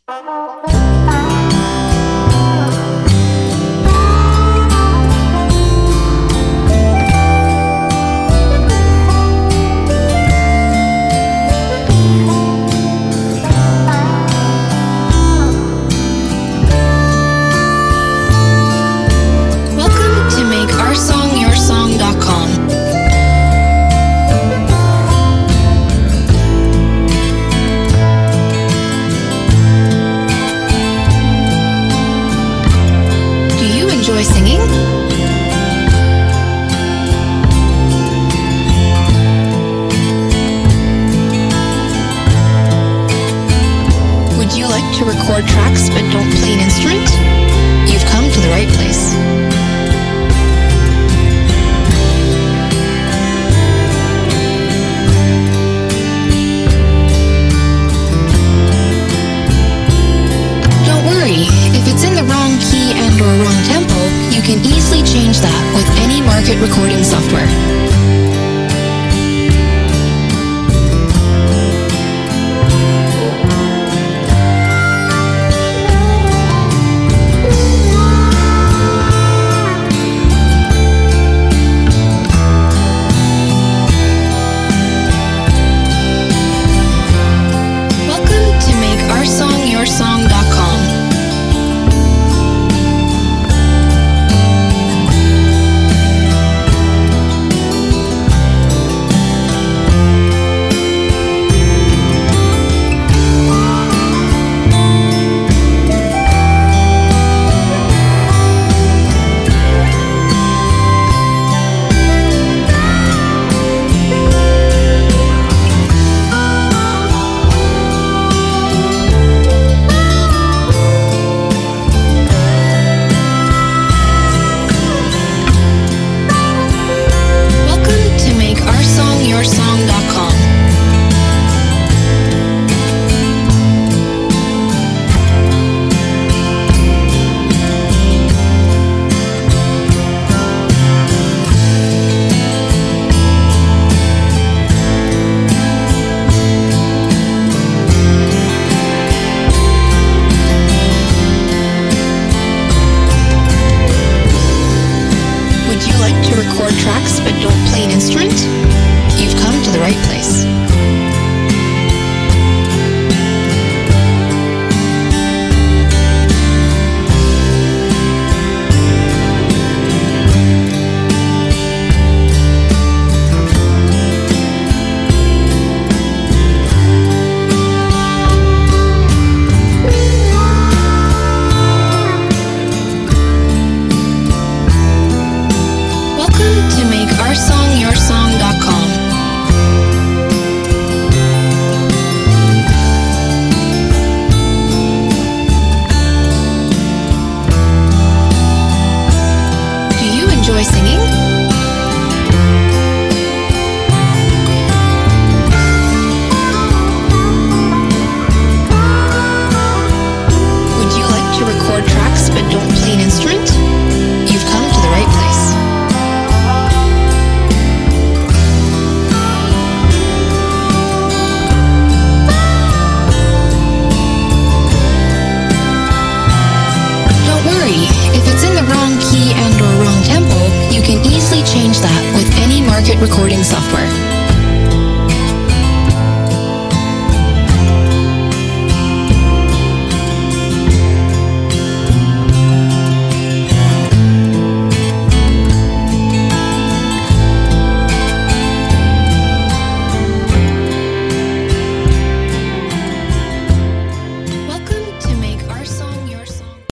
Enjoy singing? Would you like to record tracks but don't play an instrument? You've come to the right place. Don't worry, if it's in the wrong key and or wrong tempo, you can easily change that with any market recording software. Welcome to MakeOurSongYourSong.com. MakeOurSongYourSong.com. Would you like to record tracks but don't play an instrument? You've come to the right place. Welcome to MakeOurSongYourSong.com. Do you enjoy singing? Would you like to record tracks but don't play an instrument? You've come to the right place. Don't worry, if it's in the wrong key and or wrong tempo, you can easily change that with any market recording software.